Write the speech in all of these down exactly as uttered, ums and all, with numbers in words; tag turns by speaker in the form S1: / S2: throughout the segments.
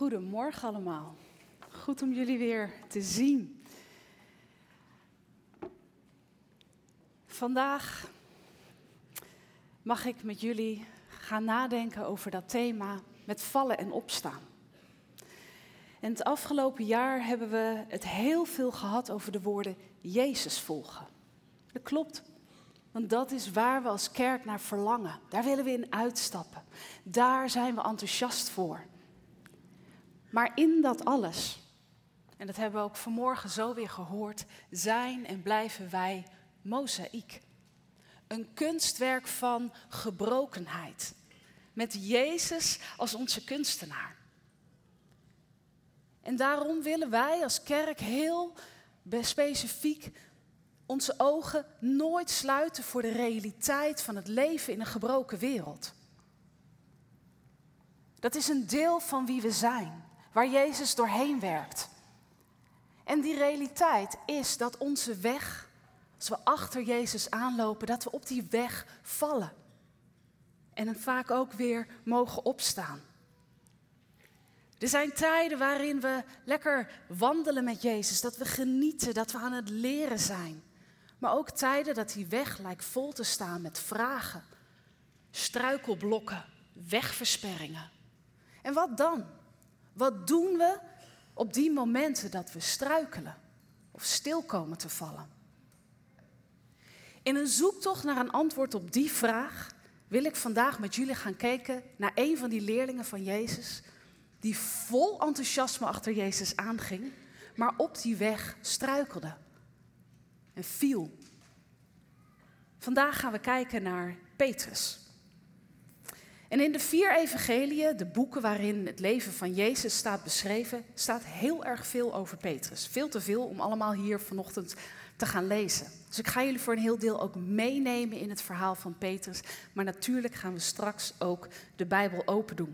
S1: Goedemorgen allemaal. Goed om jullie weer te zien. Vandaag mag ik met jullie gaan nadenken over dat thema met vallen en opstaan. En het afgelopen jaar hebben we het heel veel gehad over de woorden Jezus volgen. Dat klopt, want dat is waar we als kerk naar verlangen. Daar willen we in uitstappen. Daar zijn we enthousiast voor. Maar in dat alles, en dat hebben we ook vanmorgen zo weer gehoord, zijn en blijven wij mozaïek. Een kunstwerk van gebrokenheid. Met Jezus als onze kunstenaar. En daarom willen wij als kerk heel specifiek onze ogen nooit sluiten voor de realiteit van het leven in een gebroken wereld. Dat is een deel van wie we zijn, waar Jezus doorheen werkt. En die realiteit is dat onze weg, als we achter Jezus aanlopen, dat we op die weg vallen. En vaak ook weer mogen opstaan. Er zijn tijden waarin we lekker wandelen met Jezus, dat we genieten, dat we aan het leren zijn. Maar ook tijden dat die weg lijkt vol te staan met vragen, struikelblokken, wegversperringen. En wat dan? Wat doen we op die momenten dat we struikelen of stil komen te vallen? In een zoektocht naar een antwoord op die vraag wil ik vandaag met jullie gaan kijken naar een van die leerlingen van Jezus, die vol enthousiasme achter Jezus aanging, maar op die weg struikelde en viel. Vandaag gaan we kijken naar Petrus. En in de vier evangeliën, de boeken waarin het leven van Jezus staat beschreven, staat heel erg veel over Petrus. Veel te veel om allemaal hier vanochtend te gaan lezen. Dus ik ga jullie voor een heel deel ook meenemen in het verhaal van Petrus. Maar natuurlijk gaan we straks ook de Bijbel open doen.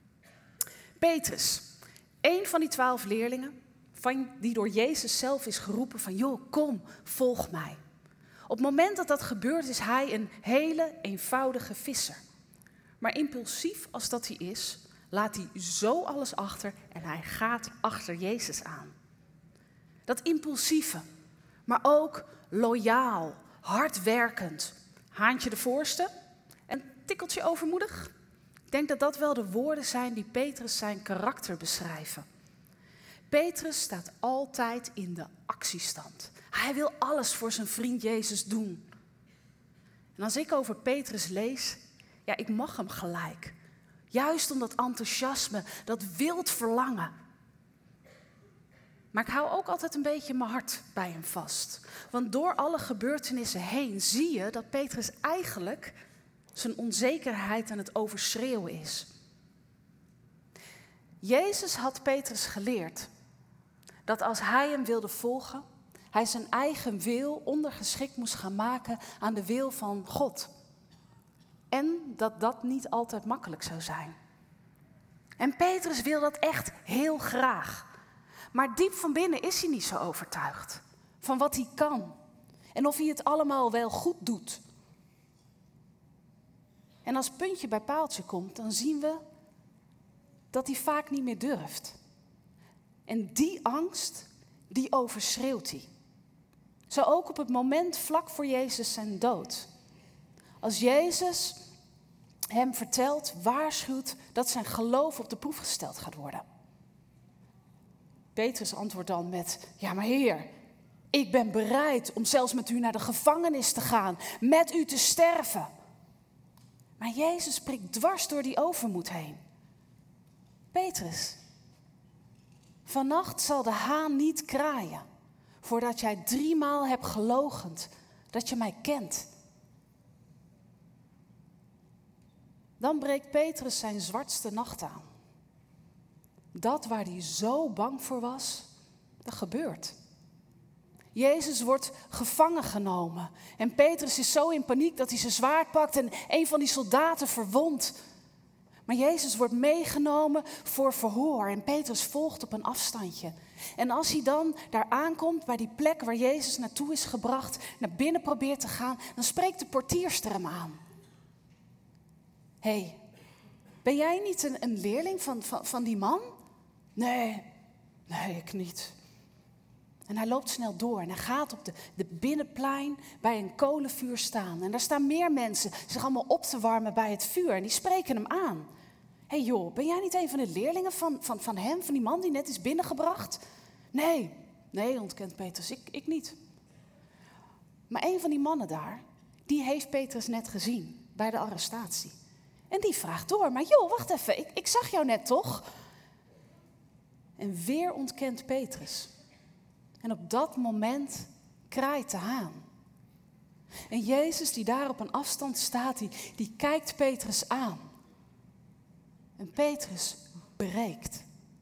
S1: Petrus, een van die twaalf leerlingen, van, die door Jezus zelf is geroepen van, joh, kom, volg mij. Op het moment dat dat gebeurt is hij een hele eenvoudige visser. Maar impulsief als dat hij is, laat hij zo alles achter en hij gaat achter Jezus aan. Dat impulsieve, maar ook loyaal, hardwerkend. Haantje de voorste en tikkeltje overmoedig. Ik denk dat dat wel de woorden zijn die Petrus zijn karakter beschrijven. Petrus staat altijd in de actiestand. Hij wil alles voor zijn vriend Jezus doen. En als ik over Petrus lees, ja, ik mag hem gelijk. Juist om dat enthousiasme, dat wild verlangen. Maar ik hou ook altijd een beetje mijn hart bij hem vast. Want door alle gebeurtenissen heen zie je dat Petrus eigenlijk zijn onzekerheid aan het overschreeuwen is. Jezus had Petrus geleerd dat als hij hem wilde volgen, hij zijn eigen wil ondergeschikt moest gaan maken aan de wil van God. En dat dat niet altijd makkelijk zou zijn. En Petrus wil dat echt heel graag. Maar diep van binnen is hij niet zo overtuigd van wat hij kan. En of hij het allemaal wel goed doet. En als puntje bij paaltje komt, dan zien we dat hij vaak niet meer durft. En die angst, die overschreeuwt hij. Zo ook op het moment vlak voor Jezus zijn dood. Als Jezus hem vertelt, waarschuwt dat zijn geloof op de proef gesteld gaat worden. Petrus antwoordt dan met, ja maar Heer, ik ben bereid om zelfs met u naar de gevangenis te gaan, met u te sterven. Maar Jezus prikt dwars door die overmoed heen. Petrus, vannacht zal de haan niet kraaien, voordat jij driemaal hebt geloochend dat je mij kent. Dan breekt Petrus zijn zwartste nacht aan. Dat waar hij zo bang voor was, dat gebeurt. Jezus wordt gevangen genomen. En Petrus is zo in paniek dat hij zijn zwaard pakt en een van die soldaten verwondt. Maar Jezus wordt meegenomen voor verhoor en Petrus volgt op een afstandje. En als hij dan daar aankomt bij die plek waar Jezus naartoe is gebracht, naar binnen probeert te gaan, dan spreekt de portierster hem aan. Hé, hey, ben jij niet een, een leerling van, van, van die man? Nee, nee, ik niet. En hij loopt snel door en hij gaat op de, de binnenplein bij een kolenvuur staan. En daar staan meer mensen zich allemaal op te warmen bij het vuur. En die spreken hem aan. Hé hey joh, ben jij niet een van de leerlingen van, van, van hem, van die man die net is binnengebracht? Nee, nee, ontkent Petrus, ik, ik niet. Maar een van die mannen daar, die heeft Petrus net gezien bij de arrestatie. En die vraagt door, maar joh, wacht even, ik, ik zag jou net toch? En weer ontkent Petrus. En op dat moment kraait de haan. En Jezus die daar op een afstand staat, die, die kijkt Petrus aan. En Petrus breekt.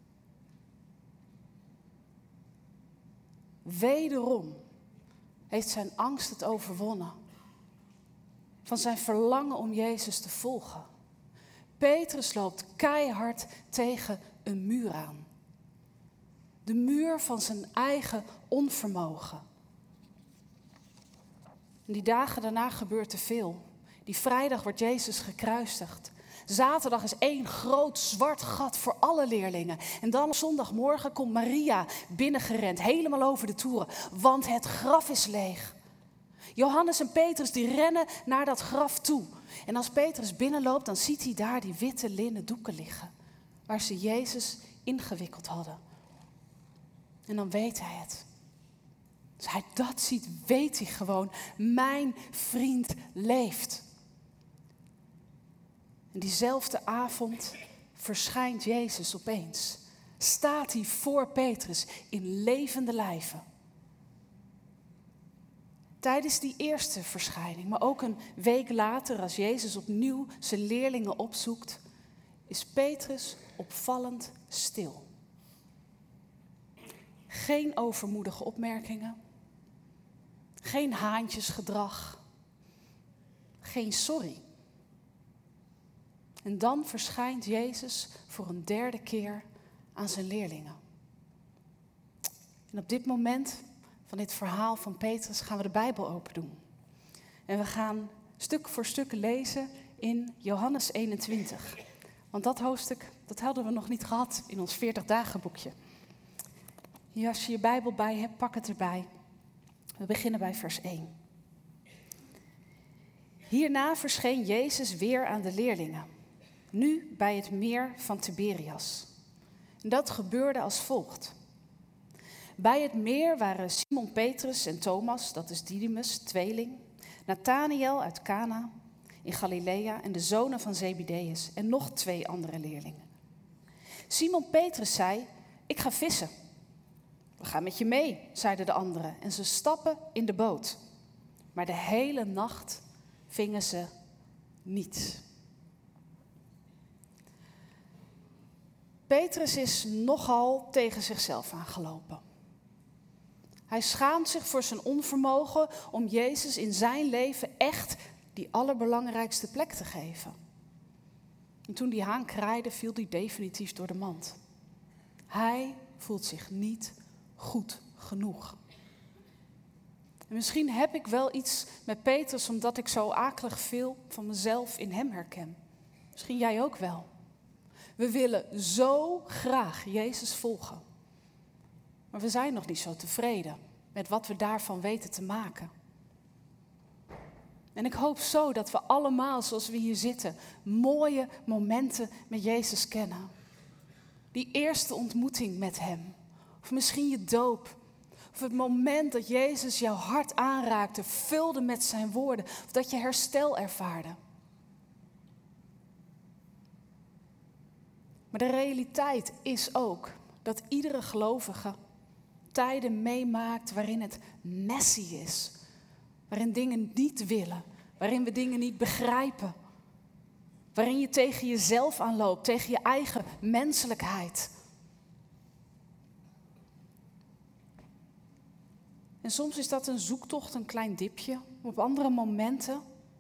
S1: Wederom heeft zijn angst het overwonnen. Van zijn verlangen om Jezus te volgen. Petrus loopt keihard tegen een muur aan. De muur van zijn eigen onvermogen. En die dagen daarna gebeurt er veel. Die vrijdag wordt Jezus gekruisigd. Zaterdag is één groot zwart gat voor alle leerlingen. En dan op zondagmorgen komt Maria binnengerend, helemaal over de toeren. Want het graf is leeg. Johannes en Petrus die rennen naar dat graf toe. En als Petrus binnenloopt, dan ziet hij daar die witte linnen doeken liggen. Waar ze Jezus ingewikkeld hadden. En dan weet hij het. Als hij dat ziet, weet hij gewoon, mijn vriend leeft. En diezelfde avond verschijnt Jezus opeens. Staat hij voor Petrus in levende lijven. Tijdens die eerste verschijning, maar ook een week later als Jezus opnieuw zijn leerlingen opzoekt, is Petrus opvallend stil. Geen overmoedige opmerkingen, geen haantjesgedrag, geen sorry. En dan verschijnt Jezus voor een derde keer aan zijn leerlingen. En op dit moment van dit verhaal van Petrus gaan we de Bijbel open doen. En we gaan stuk voor stuk lezen in Johannes eenentwintig. Want dat hoofdstuk, dat hadden we nog niet gehad in ons veertig dagen boekje. Ja, als je je Bijbel bij hebt, pak het erbij. We beginnen bij vers één. Hierna verscheen Jezus weer aan de leerlingen. Nu bij het meer van Tiberias. En dat gebeurde als volgt. Bij het meer waren Simon Petrus en Thomas, dat is Didymus, tweeling, Nathanael uit Cana in Galilea en de zonen van Zebedeus en nog twee andere leerlingen. Simon Petrus zei, ik ga vissen. We gaan met je mee, zeiden de anderen en ze stappen in de boot. Maar de hele nacht vingen ze niets. Petrus is nogal tegen zichzelf aangelopen. Hij schaamt zich voor zijn onvermogen om Jezus in zijn leven echt die allerbelangrijkste plek te geven. En toen die haan kraaide, viel hij definitief door de mand. Hij voelt zich niet goed genoeg. En misschien heb ik wel iets met Petrus omdat ik zo akelig veel van mezelf in hem herken. Misschien jij ook wel. We willen zo graag Jezus volgen. Maar we zijn nog niet zo tevreden met wat we daarvan weten te maken. En ik hoop zo dat we allemaal, zoals we hier zitten, mooie momenten met Jezus kennen. Die eerste ontmoeting met hem. Of misschien je doop. Of het moment dat Jezus jouw hart aanraakte, vulde met zijn woorden. Of dat je herstel ervaarde. Maar de realiteit is ook dat iedere gelovige tijden meemaakt waarin het messy is. Waarin dingen niet willen, waarin we dingen niet begrijpen. Waarin je tegen jezelf aanloopt, tegen je eigen menselijkheid. En soms is dat een zoektocht, een klein dipje. Op andere momenten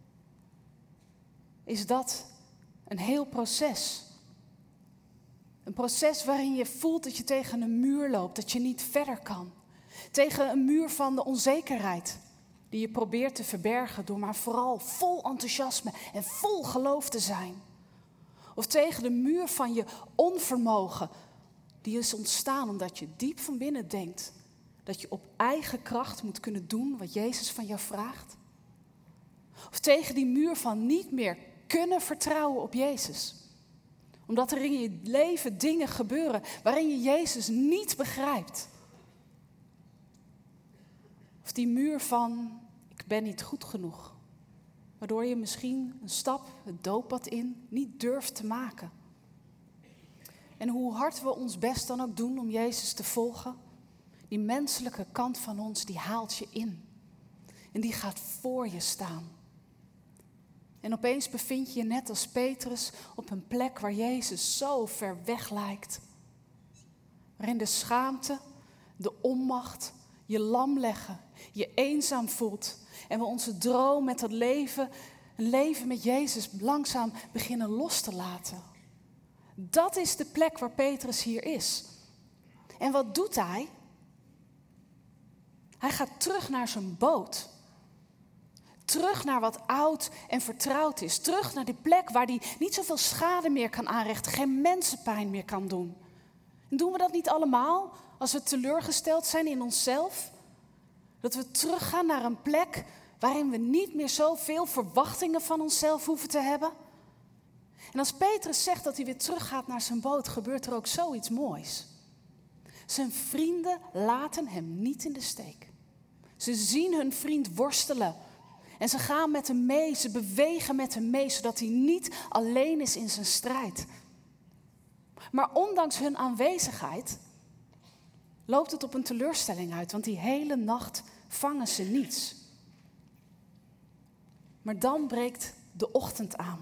S1: is dat een heel proces. Een proces waarin je voelt dat je tegen een muur loopt, dat je niet verder kan. Tegen een muur van de onzekerheid die je probeert te verbergen door maar vooral vol enthousiasme en vol geloof te zijn. Of tegen de muur van je onvermogen Die is ontstaan omdat je diep van binnen denkt dat je op eigen kracht moet kunnen doen wat Jezus van jou vraagt? Of tegen die muur van niet meer kunnen vertrouwen op Jezus? Omdat er in je leven dingen gebeuren waarin je Jezus niet begrijpt. Of die muur van ik ben niet goed genoeg. Waardoor je misschien een stap het dooppad in niet durft te maken. En hoe hard we ons best dan ook doen om Jezus te volgen, die menselijke kant van ons, die haalt je in. En die gaat voor je staan. En opeens bevind je je net als Petrus op een plek waar Jezus zo ver weg lijkt. Waarin de schaamte, de onmacht, je lam leggen, je eenzaam voelt. En we onze droom met dat leven, een leven met Jezus, langzaam beginnen los te laten. Dat is de plek waar Petrus hier is. En wat doet hij? Hij gaat terug naar zijn boot. Terug naar wat oud en vertrouwd is. Terug naar die plek waar hij niet zoveel schade meer kan aanrichten. Geen mensenpijn meer kan doen. En doen we dat niet allemaal als we teleurgesteld zijn in onszelf? Dat we teruggaan naar een plek waarin we niet meer zoveel verwachtingen van onszelf hoeven te hebben? En als Petrus zegt dat hij weer teruggaat naar zijn boot, gebeurt er ook zoiets moois. Zijn vrienden laten hem niet in de steek. Ze zien hun vriend worstelen. En ze gaan met hem mee, ze bewegen met hem mee, zodat hij niet alleen is in zijn strijd. Maar ondanks hun aanwezigheid loopt het op een teleurstelling uit, want die hele nacht vangen ze niets. Maar dan breekt de ochtend aan.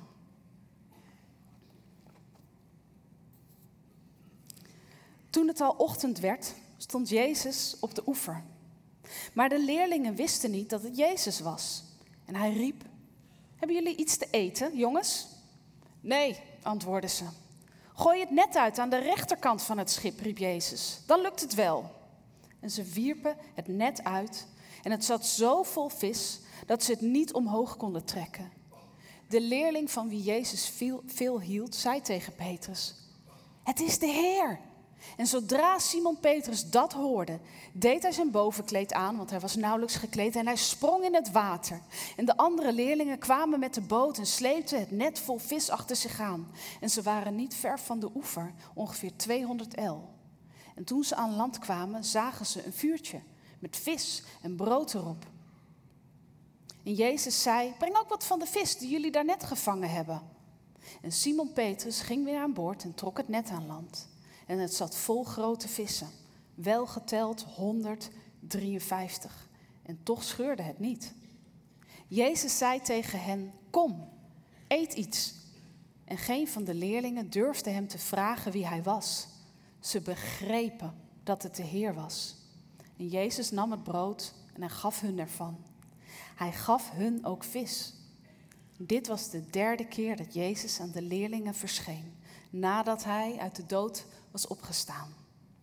S1: Toen het al ochtend werd, stond Jezus op de oever. Maar de leerlingen wisten niet dat het Jezus was. En hij riep, hebben jullie iets te eten, jongens? Nee, antwoordden ze. Gooi het net uit aan de rechterkant van het schip, riep Jezus. Dan lukt het wel. En ze wierpen het net uit en het zat zo vol vis dat ze het niet omhoog konden trekken. De leerling van wie Jezus veel, veel hield, zei tegen Petrus, het is de Heer. En zodra Simon Petrus dat hoorde, deed hij zijn bovenkleed aan, want hij was nauwelijks gekleed, en hij sprong in het water. En de andere leerlingen kwamen met de boot en sleepten het net vol vis achter zich aan. En ze waren niet ver van de oever, ongeveer tweehonderd el. En toen ze aan land kwamen, zagen ze een vuurtje met vis en brood erop. En Jezus zei, breng ook wat van de vis die jullie daarnet gevangen hebben. En Simon Petrus ging weer aan boord en trok het net aan land. En het zat vol grote vissen, wel geteld honderddrieënvijftig. En toch scheurde het niet. Jezus zei tegen hen, kom, eet iets. En geen van de leerlingen durfde hem te vragen wie hij was. Ze begrepen dat het de Heer was. En Jezus nam het brood en hij gaf hun ervan. Hij gaf hun ook vis. Dit was de derde keer dat Jezus aan de leerlingen verscheen, nadat hij uit de dood was opgestaan.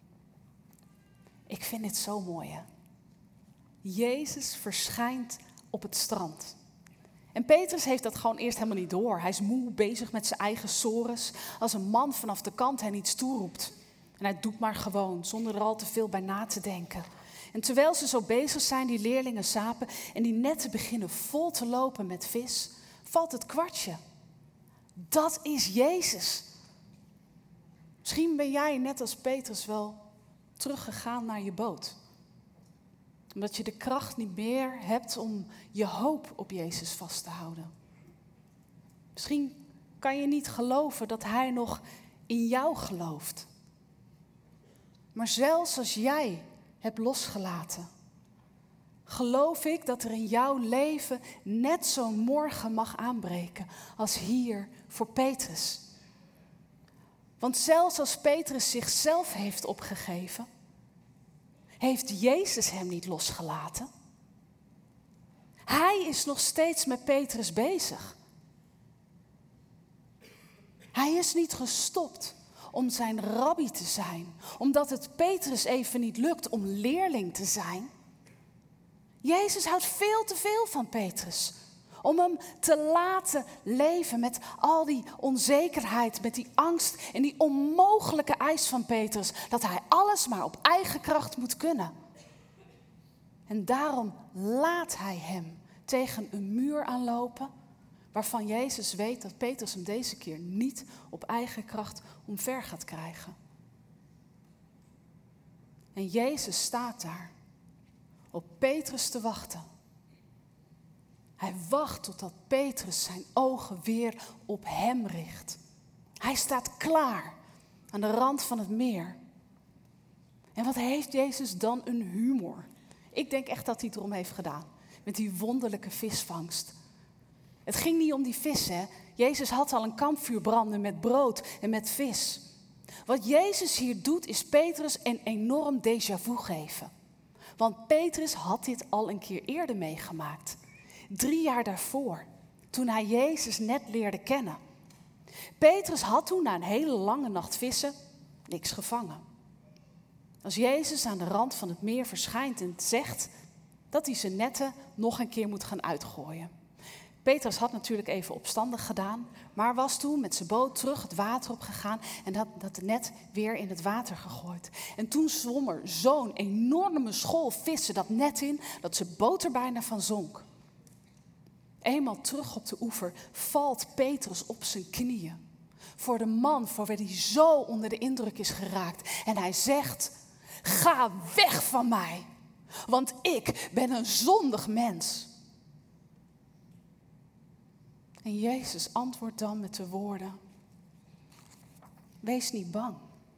S1: Ik vind dit zo mooi, hè? Jezus verschijnt op het strand. En Petrus heeft dat gewoon eerst helemaal niet door. Hij is moe, bezig met zijn eigen sores. Als een man vanaf de kant hen iets toeroept. En hij doet maar gewoon, zonder er al te veel bij na te denken. En terwijl ze zo bezig zijn, die leerlingen sapen, en die netten beginnen vol te lopen met vis, valt het kwartje. Dat is Jezus. Misschien ben jij net als Petrus wel teruggegaan naar je boot. Omdat je de kracht niet meer hebt om je hoop op Jezus vast te houden. Misschien kan je niet geloven dat Hij nog in jou gelooft. Maar zelfs als jij hebt losgelaten, geloof ik dat er in jouw leven net zo'n morgen mag aanbreken als hier voor Petrus. Want zelfs als Petrus zichzelf heeft opgegeven, heeft Jezus hem niet losgelaten. Hij is nog steeds met Petrus bezig. Hij is niet gestopt om zijn rabbi te zijn, omdat het Petrus even niet lukt om leerling te zijn. Jezus houdt veel te veel van Petrus, Om hem te laten leven met al die onzekerheid, met die angst en die onmogelijke eis van Petrus. Dat hij alles maar op eigen kracht moet kunnen. En daarom laat hij hem tegen een muur aanlopen, waarvan Jezus weet dat Petrus hem deze keer niet op eigen kracht omver gaat krijgen. En Jezus staat daar op Petrus te wachten. Hij wacht totdat Petrus zijn ogen weer op hem richt. Hij staat klaar aan de rand van het meer. En wat heeft Jezus dan een humor? Ik denk echt dat hij het erom heeft gedaan. Met die wonderlijke visvangst. Het ging niet om die vis, hè. Jezus had al een kampvuur branden met brood en met vis. Wat Jezus hier doet, is Petrus een enorm déjà vu geven. Want Petrus had dit al een keer eerder meegemaakt. Drie jaar daarvoor, toen hij Jezus net leerde kennen. Petrus had toen na een hele lange nacht vissen niks gevangen. Als Jezus aan de rand van het meer verschijnt en zegt dat hij zijn netten nog een keer moet gaan uitgooien. Petrus had natuurlijk even opstandig gedaan, maar was toen met zijn boot terug het water opgegaan en had dat net weer in het water gegooid. En toen zwom er zo'n enorme school vissen dat net in, dat zijn boot er bijna van zonk. Eenmaal terug op de oever valt Petrus op zijn knieën. Voor de man voor wie hij zo onder de indruk is geraakt. En hij zegt, ga weg van mij, want ik ben een zondig mens. En Jezus antwoordt dan met de woorden, wees niet bang.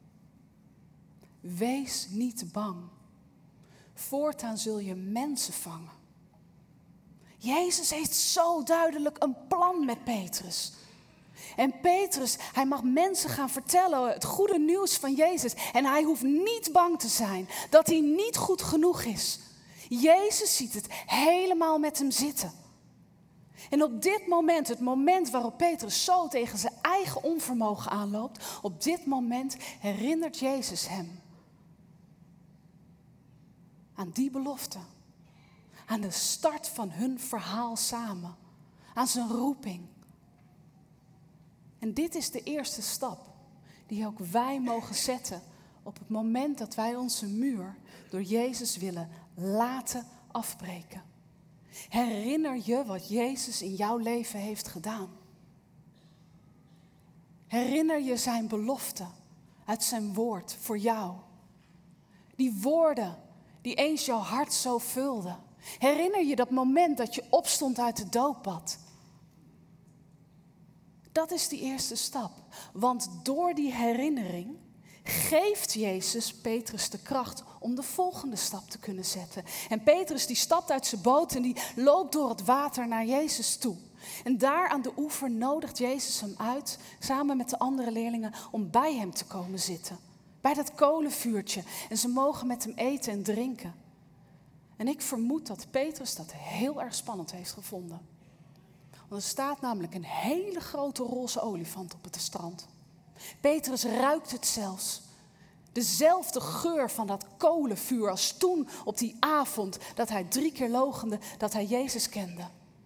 S1: Wees niet bang. Voortaan zul je mensen vangen. Jezus heeft zo duidelijk een plan met Petrus. En Petrus, hij mag mensen gaan vertellen het goede nieuws van Jezus. En hij hoeft niet bang te zijn dat hij niet goed genoeg is. Jezus ziet het helemaal met hem zitten. En op dit moment, het moment waarop Petrus zo tegen zijn eigen onvermogen aanloopt, op dit moment herinnert Jezus hem aan die belofte. Aan de start van hun verhaal samen. Aan zijn roeping. En dit is de eerste stap die ook wij mogen zetten op het moment dat wij onze muur door Jezus willen laten afbreken. Herinner je wat Jezus in jouw leven heeft gedaan. Herinner je zijn belofte uit zijn woord voor jou. Die woorden die eens jouw hart zo vulden. Herinner je dat moment dat je opstond uit het doopbad. Dat is die eerste stap. Want door die herinnering geeft Jezus Petrus de kracht om de volgende stap te kunnen zetten. En Petrus die stapt uit zijn boot en die loopt door het water naar Jezus toe. En daar aan de oever nodigt Jezus hem uit, samen met de andere leerlingen, om bij hem te komen zitten. Bij dat kolenvuurtje. En ze mogen met hem eten en drinken. En ik vermoed dat Petrus dat heel erg spannend heeft gevonden. Want er staat namelijk een hele grote roze olifant op het strand. Petrus ruikt het zelfs. Dezelfde geur van dat kolenvuur als toen op die avond dat hij drie keer loochende dat hij Jezus kende.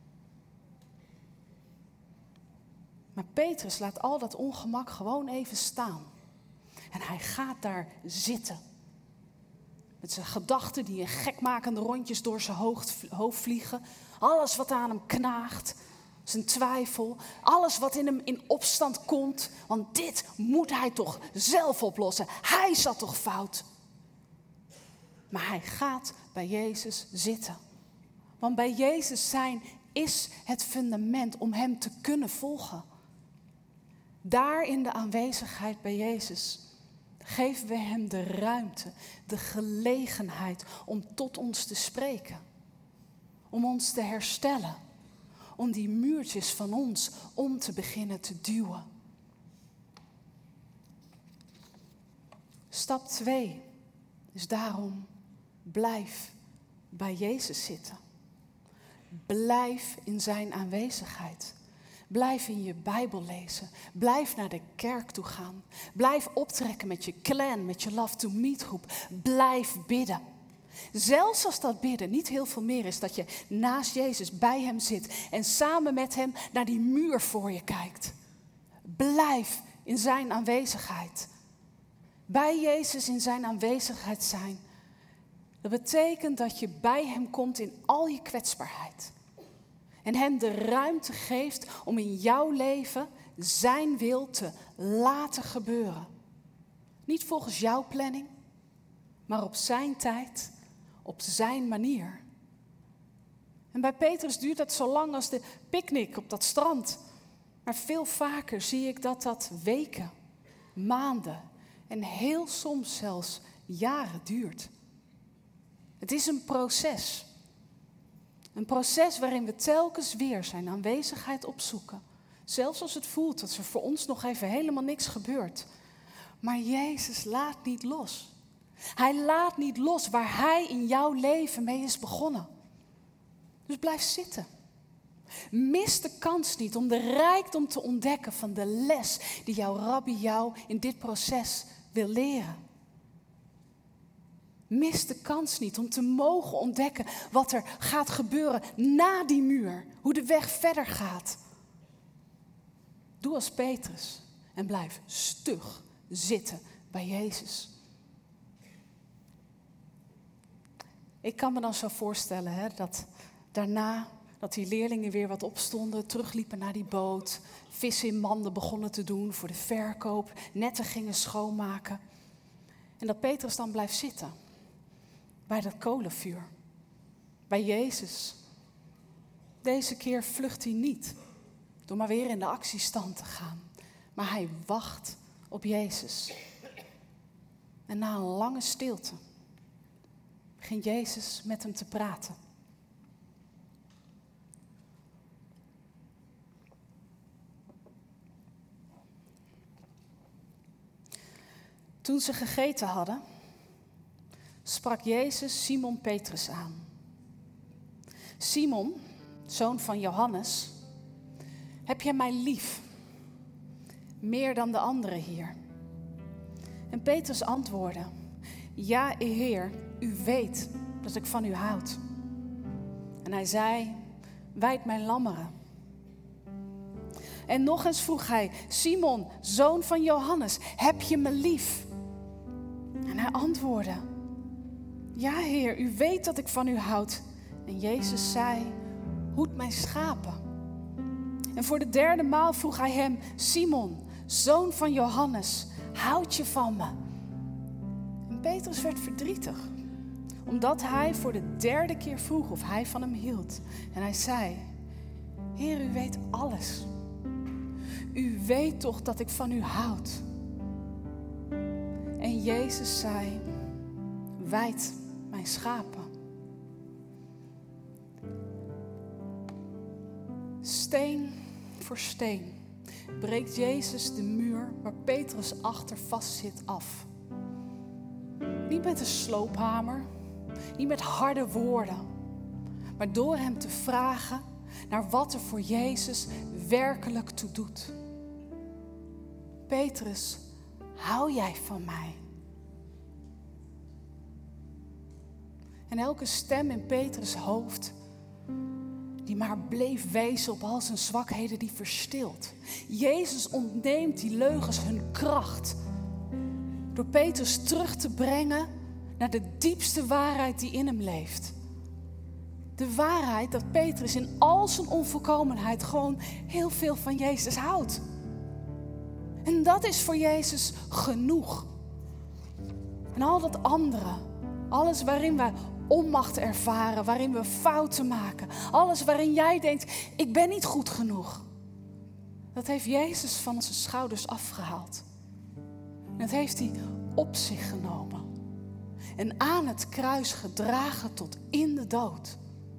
S1: Maar Petrus laat al dat ongemak gewoon even staan. En hij gaat daar zitten. Met zijn gedachten die in gekmakende rondjes door zijn hoofd vliegen. Alles wat aan hem knaagt. Zijn twijfel. Alles wat in hem in opstand komt. Want dit moet hij toch zelf oplossen. Hij zat toch fout. Maar hij gaat bij Jezus zitten. Want bij Jezus zijn is het fundament om hem te kunnen volgen. Daar in de aanwezigheid bij Jezus geven we hem de ruimte, de gelegenheid om tot ons te spreken. Om ons te herstellen. Om die muurtjes van ons om te beginnen te duwen. Stap twee is daarom, blijf bij Jezus zitten. Blijf in zijn aanwezigheid. Blijf in je Bijbel lezen. Blijf naar de kerk toe gaan. Blijf optrekken met je clan, met je Love to Meet groep. Blijf bidden. Zelfs als dat bidden niet heel veel meer is, dat je naast Jezus bij hem zit en samen met hem naar die muur voor je kijkt. Blijf in zijn aanwezigheid. Bij Jezus in zijn aanwezigheid zijn. Dat betekent dat je bij hem komt in al je kwetsbaarheid. En hem de ruimte geeft om in jouw leven zijn wil te laten gebeuren. Niet volgens jouw planning, maar op zijn tijd, op zijn manier. En bij Petrus duurt dat zo lang als de picknick op dat strand. Maar veel vaker zie ik dat dat weken, maanden en heel soms zelfs jaren duurt. Het is een proces. Een proces waarin we telkens weer zijn aanwezigheid opzoeken. Zelfs als het voelt dat er voor ons nog even helemaal niks gebeurt. Maar Jezus laat niet los. Hij laat niet los waar hij in jouw leven mee is begonnen. Dus blijf zitten. Mis de kans niet om de rijkdom te ontdekken van de les die jouw rabbi jou in dit proces wil leren. Mis de kans niet om te mogen ontdekken wat er gaat gebeuren na die muur. Hoe de weg verder gaat. Doe als Petrus en blijf stug zitten bij Jezus. Ik kan me dan zo voorstellen hè, dat daarna dat die leerlingen weer wat opstonden, terugliepen naar die boot, vissen in manden begonnen te doen voor de verkoop, netten gingen schoonmaken. En dat Petrus dan blijft zitten bij dat kolenvuur, bij Jezus. Deze keer vlucht hij niet door maar weer in de actiestand te gaan, maar hij wacht op Jezus. En na een lange stilte begint Jezus met hem te praten. Toen ze gegeten hadden, sprak Jezus Simon Petrus aan. Simon, zoon van Johannes, heb jij mij lief, meer dan de anderen hier? En Petrus antwoordde, ja, Heer, u weet dat ik van u houd. En hij zei, wijd mijn lammeren. En nog eens vroeg hij, Simon, zoon van Johannes, heb je me lief? En hij antwoordde, ja, Heer, u weet dat ik van u houd. En Jezus zei, hoed mijn schapen. En voor de derde maal vroeg hij hem, Simon, zoon van Johannes, houd je van me? En Petrus werd verdrietig, omdat hij voor de derde keer vroeg of hij van hem hield. En hij zei, Heer, u weet alles. U weet toch dat ik van u houd? En Jezus zei, wijd mijn schapen. Steen voor steen breekt Jezus de muur waar Petrus achter vast zit af. Niet met een sloophamer, niet met harde woorden, maar door hem te vragen naar wat er voor Jezus werkelijk toe doet. Petrus, hou jij van mij? En elke stem in Petrus' hoofd, die maar bleef wezen op al zijn zwakheden, die verstilt. Jezus ontneemt die leugens hun kracht. Door Petrus terug te brengen naar de diepste waarheid die in hem leeft. De waarheid dat Petrus in al zijn onvolkomenheid gewoon heel veel van Jezus houdt. En dat is voor Jezus genoeg. En al dat andere, alles waarin we onmacht ervaren, waarin we fouten maken, alles waarin jij denkt, ik ben niet goed genoeg. Dat heeft Jezus van zijn schouders afgehaald. En dat heeft hij op zich genomen. En aan het kruis gedragen tot in de dood.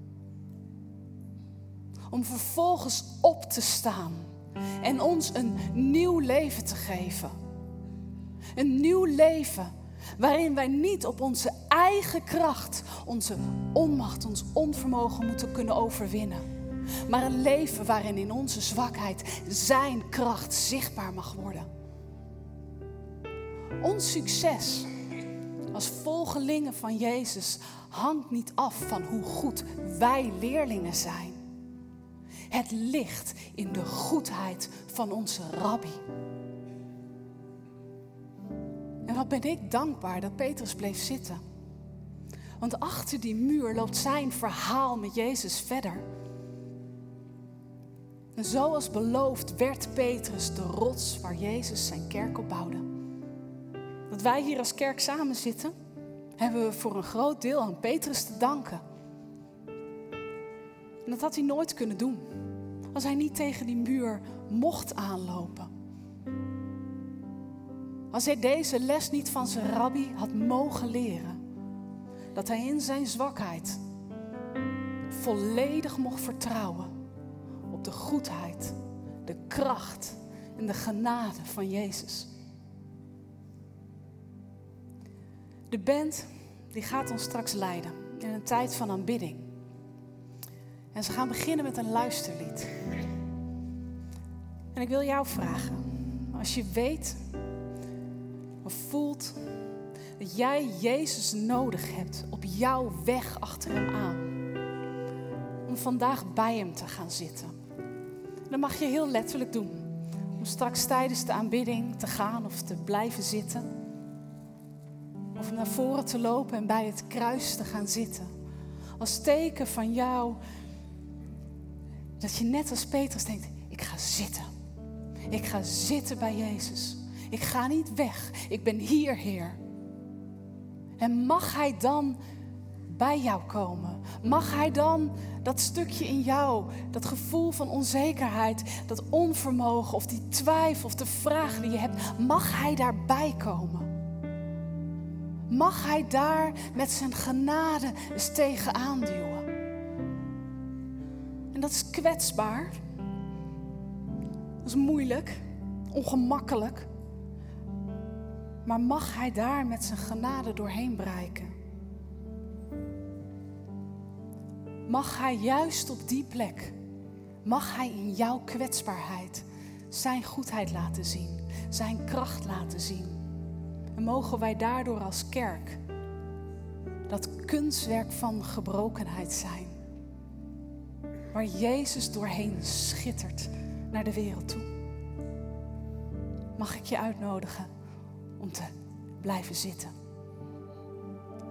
S1: Om vervolgens op te staan en ons een nieuw leven te geven. Een nieuw leven waarin wij niet op onze eigen kracht, onze onmacht, ons onvermogen moeten kunnen overwinnen. Maar een leven waarin in onze zwakheid zijn kracht zichtbaar mag worden. Ons succes als volgelingen van Jezus hangt niet af van hoe goed wij leerlingen zijn. Het ligt in de goedheid van onze rabbi. En wat ben ik dankbaar dat Petrus bleef zitten. Want achter die muur loopt zijn verhaal met Jezus verder. En zoals beloofd werd Petrus de rots waar Jezus zijn kerk op bouwde. Dat wij hier als kerk samen zitten, hebben we voor een groot deel aan Petrus te danken. En dat had hij nooit kunnen doen, als hij niet tegen die muur mocht aanlopen. Als hij deze les niet van zijn rabbi had mogen leren, dat hij in zijn zwakheid volledig mocht vertrouwen op de goedheid, de kracht en de genade van Jezus. De band die gaat ons straks leiden in een tijd van aanbidding. En ze gaan beginnen met een luisterlied. En ik wil jou vragen, als je weet of voelt dat jij Jezus nodig hebt op jouw weg achter hem aan, om vandaag bij hem te gaan zitten. Dat mag je heel letterlijk doen. Om straks tijdens de aanbidding te gaan of te blijven zitten. Of naar voren te lopen en bij het kruis te gaan zitten. Als teken van jou dat je net als Petrus denkt, ik ga zitten. Ik ga zitten bij Jezus. Ik ga niet weg. Ik ben hier, Heer. En mag hij dan bij jou komen? Mag hij dan dat stukje in jou, dat gevoel van onzekerheid, dat onvermogen of die twijfel of de vraag die je hebt, mag hij daarbij komen? Mag hij daar met zijn genade eens tegenaan duwen? En dat is kwetsbaar. Dat is moeilijk, ongemakkelijk. Maar mag hij daar met zijn genade doorheen breken? Mag hij juist op die plek, mag hij in jouw kwetsbaarheid zijn goedheid laten zien, zijn kracht laten zien. En mogen wij daardoor als kerk dat kunstwerk van gebrokenheid zijn, waar Jezus doorheen schittert naar de wereld toe. Mag ik je uitnodigen om te blijven zitten?